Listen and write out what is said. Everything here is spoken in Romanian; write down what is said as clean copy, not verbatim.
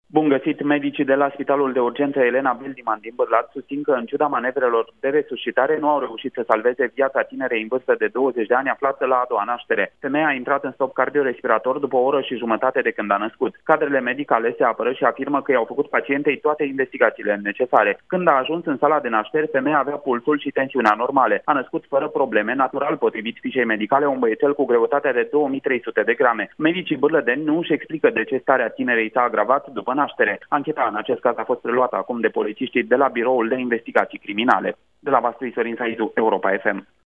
Bun găsit! Medicii de la Spitalul de Urgență Elena Beldiman din Bârlad susțin că, în ciuda manevrelor de resuscitare, nu au reușit să salveze viața tinerei în vârstă de 20 de ani aflată la a doua naștere. Femeia a intrat în stop cardiorespirator după o oră și jumătate de când a născut. Cadrele medicale se apără și afirmă că i-au făcut pacientei toate investigațiile necesare. Când a ajuns în sala de nașteri, femeia avea pulsul și tensiunea normale. A născut fără probleme, natural, potrivit fișei medicale, un băiețel cu greutatea de 2300 de grame. Medicii bârlădeni nu își explică de ce starea tinerei s-a agravat după naștere. Ancheta în acest caz a fost preluată acum de polițiștii de la Biroul de Investigații Criminale. De la Vaslui, Sorin Saidu, Europa FM.